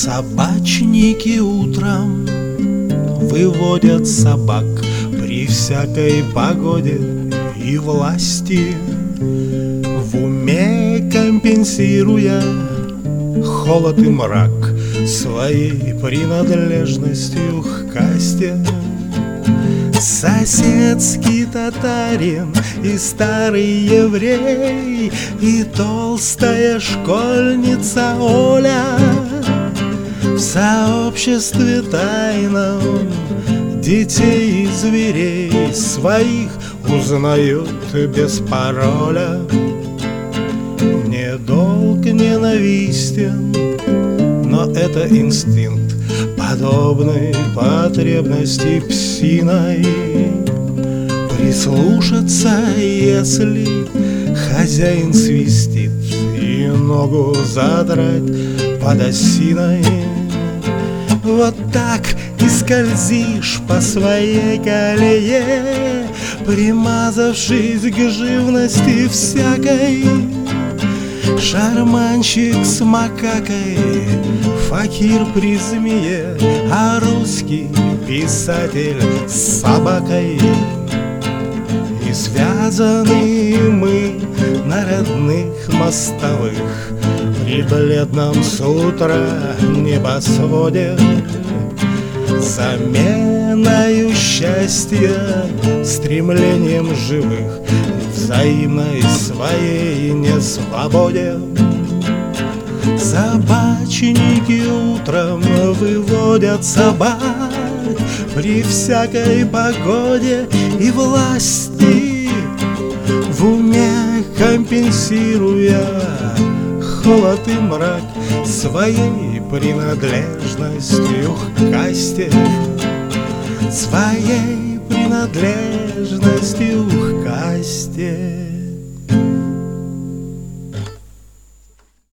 Собачники утром выводят собак при всякой погоде и власти, в уме компенсируя холод и мрак своей принадлежностью к касте. Соседский татарин и старый еврей и толстая школьница Оля в сообществе тайном детей и зверей своих узнают без пароля. Мне долг ненавистен, но это инстинкт, подобный потребности псиной. Прислушаться, если хозяин свистит, и ногу задрать под осиной. Вот так и скользишь по своей колее, примазавшись к живности всякой. Шарманщик с макакой, факир при змее, а русский писатель с собакой. И связаны мы на родных мостовых при бледном с утра небосводе, заменою счастья стремлением живых взаимной своей несвободе. Собачники утром выводят собак при всякой погоде и власти, в уме компенсируя холод и мрак своей принадлежностью к касте, своей принадлежностью к касте.